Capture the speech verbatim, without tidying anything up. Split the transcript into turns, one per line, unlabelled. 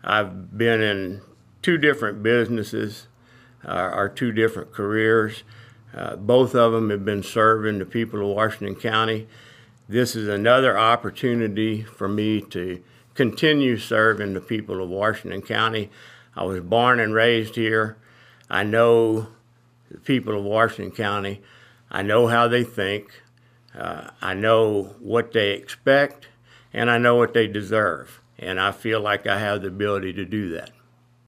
I've been in two different businesses, uh, or two different careers. Uh, both of them have been serving the people of Washington County. This is another opportunity for me to continue serving the people of Washington County. I was born and raised here. I know the people of Washington County. I know how they think. Uh, I know what they expect, and I know what they deserve. And I feel like I have the ability to do that.